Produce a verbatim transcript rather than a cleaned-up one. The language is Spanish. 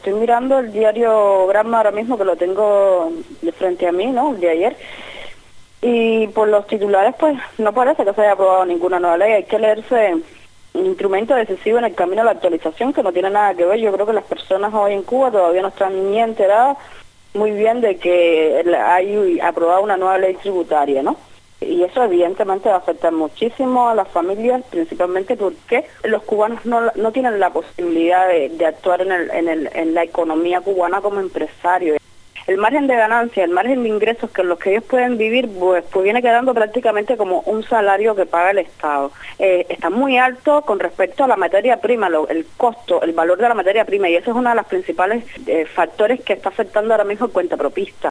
estoy mirando el diario Granma ahora mismo, que lo tengo de frente a mí, ¿no?, el de ayer, y por los titulares pues no parece que se haya aprobado ninguna nueva ley. Hay que leerse un instrumento decisivo en el camino a la actualización, que no tiene nada que ver. Yo creo que las personas hoy en Cuba todavía no están ni enteradas muy bien de que hay aprobado una nueva ley tributaria, ¿no? Y eso evidentemente va a afectar muchísimo a las familias, principalmente porque los cubanos no, no tienen la posibilidad de, de actuar en, el, en, el, en la economía cubana como empresarios. El margen de ganancia, el margen de ingresos que los que ellos pueden vivir, pues, pues viene quedando prácticamente como un salario que paga el Estado. Eh, está muy alto con respecto a la materia prima, lo, el costo, el valor de la materia prima, y eso es uno de los principales eh, factores que está afectando ahora mismo el cuentapropista.